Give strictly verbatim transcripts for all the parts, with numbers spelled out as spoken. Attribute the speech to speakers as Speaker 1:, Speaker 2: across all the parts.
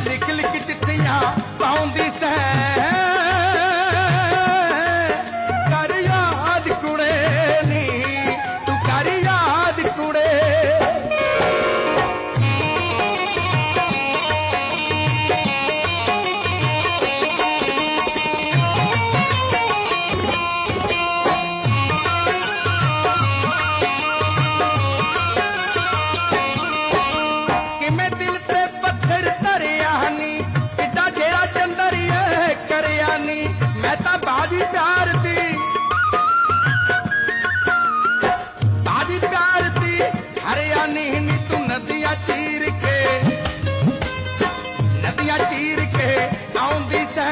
Speaker 1: लिख लिख चिट्ठियां पाउंदी सै कर याद कुड़े नी तू कर याद कुड़े बाजी प्यार दी बाजी प्यार दी हरियाणी नी तू नदियां चीर के नदियां चीर के आउंदी सै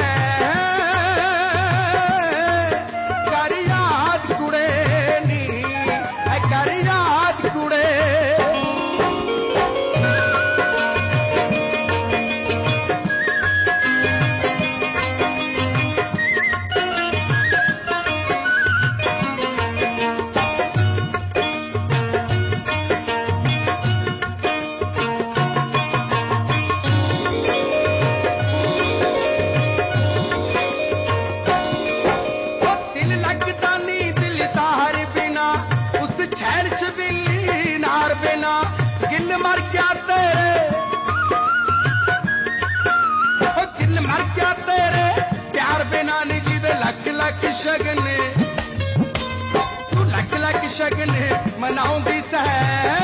Speaker 1: कर याद कुड़े नी कर याद कुड़े गिल मर गया तेरे गिल मर गया तेरे प्यार बिना नी जी दे लख लख शगन तू लख लख शगन मनाऊंदी सै